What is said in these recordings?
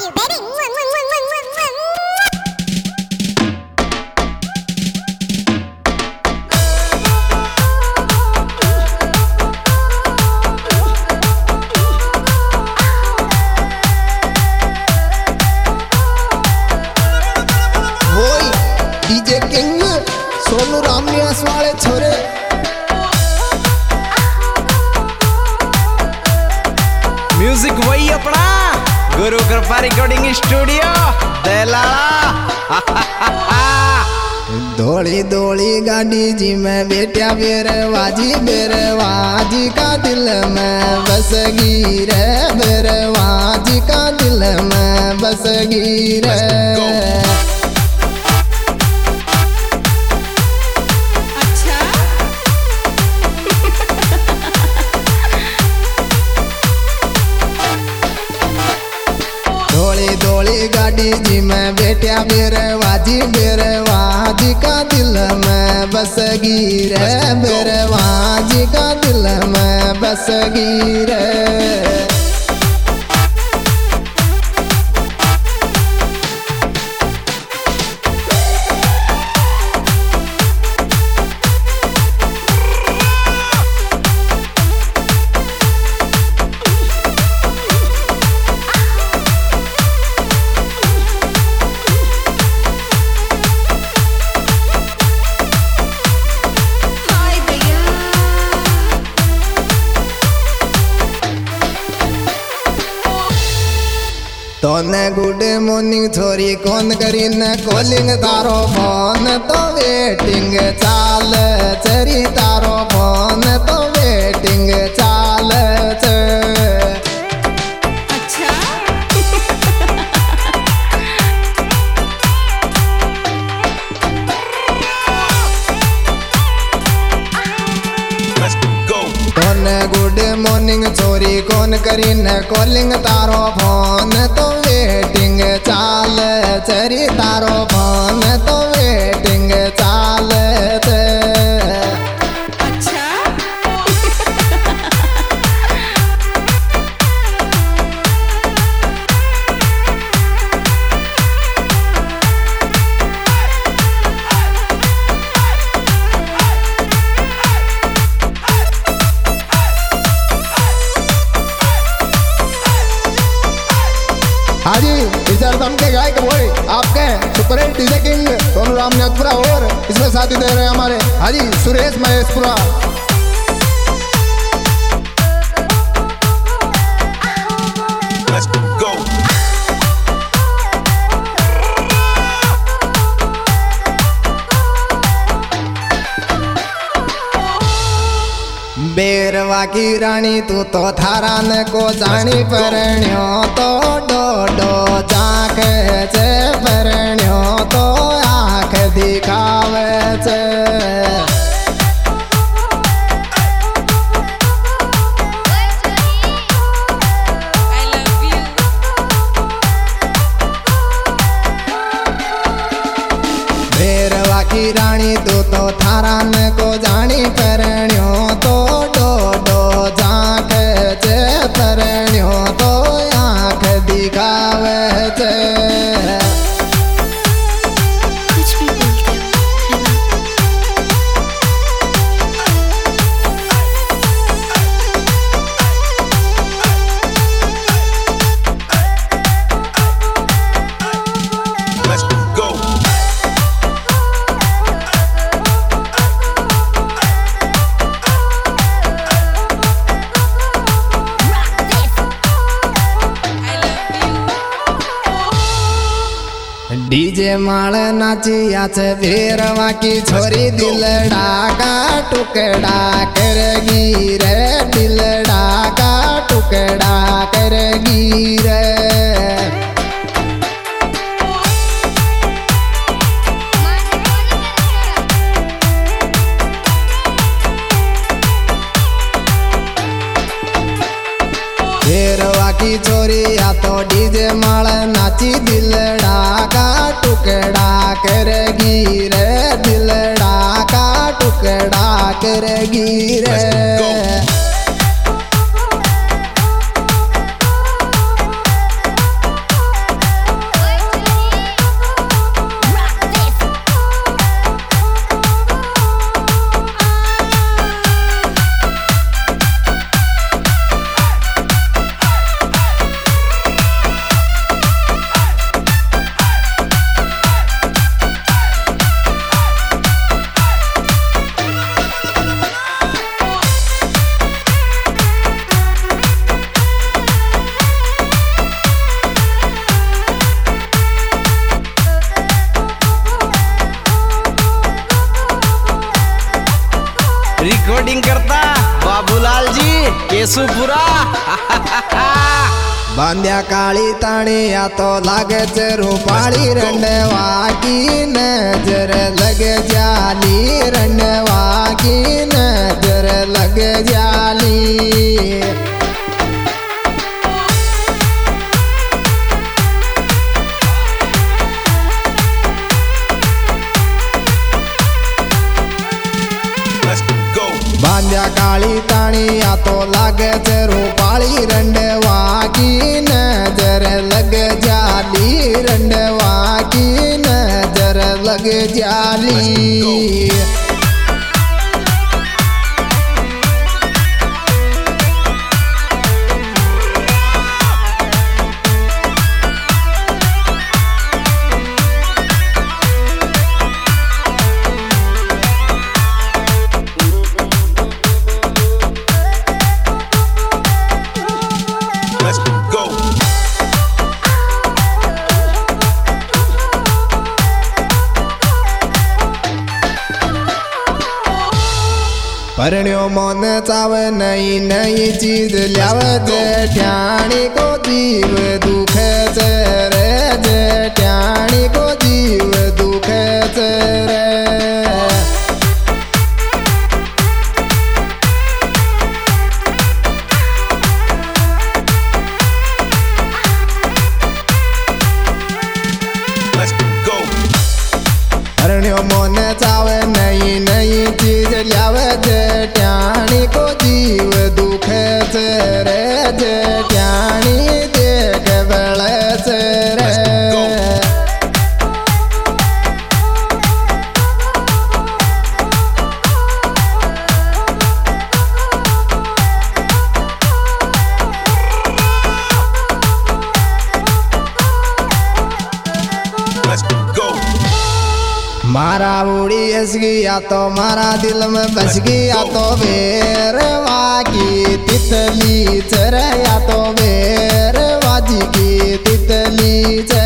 DJ king Sonu Ramniwas वाले छोरे music वही अपना गुरु कृपा रिकॉर्डिंग स्टूडियो देलाला। धोली धोली गाड़ी जी में बेटिया बेरवाजी का दिल में बसगी रे, बेरवाजी का दिल में बसगी रे। धोली गाड़ी जी में बेटिया बेरवाजी का दिल में बसगी रे, बेरवाजी का दिल में बसगी रे। तोने गुड मॉर्निंग छोरी कौन करी न कॉलिंग तारो फोन तो वेटिंग चाल चरी तारो फोन तो वेटिंग चाल च। अच्छा तोने गुड मॉर्निंग छोरी कौन करी न कॉलिंग तारो फोन तो वेटिंग चाल चरी तारो फोन तो वेटिंग चाल च। अच्छा हाँ जी, इस एल्बम के गायक वही आपके superhit DJ king Sonu Ramniwaspura और इसमें साथी दे रहे हैं हमारे हाँ जी सुरेश महेशपुरा। बेरवा की रानी तू तो थारान को जानी परण्यो तो डोडो जाक चे परण्यो तो आँख दिखावे चे। बेरवा की रानी तू तो थारान को जानी परण्यो तो डोडो जाक चे परण्यो तो आँख दिखावे चे। कुछ भी बोलते हो है ना। डीजे माल नाचिया से बेरवा की छोरी दिलड़ा का टुकड़ा करगी रे, दिलड़ा का टुकड़ा करगी रे। बेरवा की छोरी या तो डीजे माल नाची दिलड़ा का टुकड़ा करगी रे, दिलड़ा का टुकड़ा करगी रे। रिकॉर्डिंग करता बाबूलाल जी केशुपुरा। बांध्या काळी ताणी या तो लागच रूपाळी रंडवा की नजर लग जाली, रंडवा की नजर लग जाली। बांध्या काळी ताणी या तो लागच रूपाळी रंडवा की नजर लग जाली, रंडवा की नजर लग जाली। परण्यो मन चाव नई नई चीज ल्याव जेठाणी को जीव दुख रे, जेठाणी को जीव दुख रे। परण्यो मन चाव नई नई चीज ल्याव जेठाणी को जीव दुख रे, जेठाणी देख बलस रे। मारा उड़ी हंस गया तो मारा दिल में बस गया तो बेरवा की तितली चरया तो बेरवा जी की तितली च।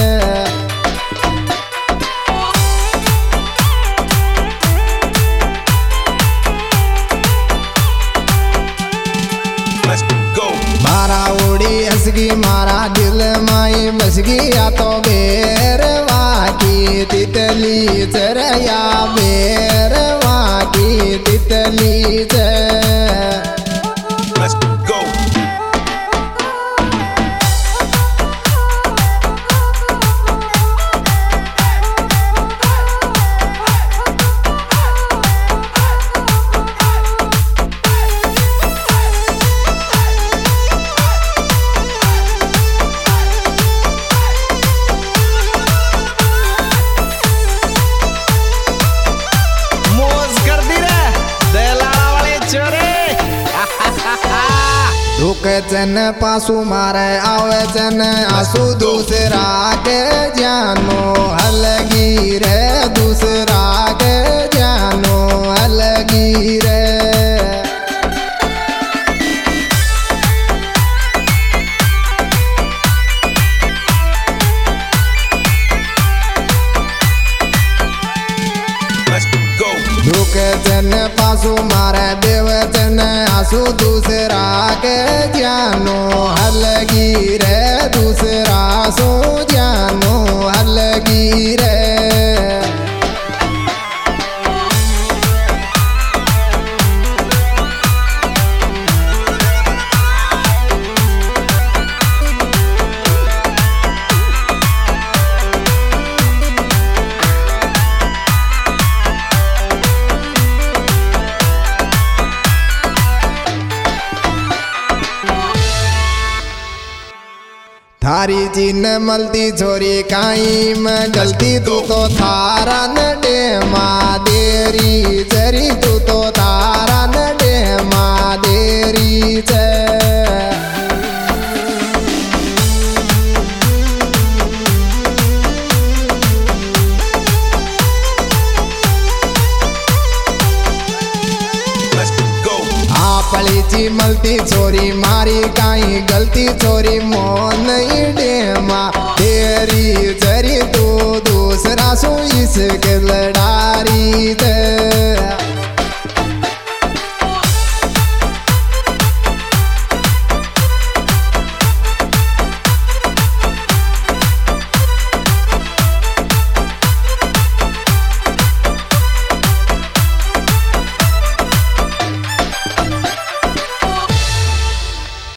मारा उड़ी हंस गई मारा दिल माई बस गया तो बेरवा की तितली चरया, बेरवा की तितली च। दुख चन पासू मारे आवे चन आंसू दूसरा के जानो अलगी रे, दूसरा के जानो अलगी रे। दुख चन पासू मारे देव चन आंसू दूसरा के जानो अलगी रे, दूसरा सो जानो अलगी रे। थारी जी न मलती छोरी काई में गलती तू तो थारा न डे मादेरी चरी, तू तो थारा न डे मादेरी च। आपली ची मलती छोरी मारी काई गलती छोरी मोन